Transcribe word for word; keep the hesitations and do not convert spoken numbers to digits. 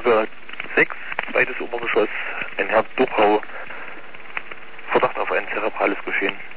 Lage sechs, zweites Obergeschoss, ein Herz Durchhau, Verdacht auf ein zerebrales Geschehen.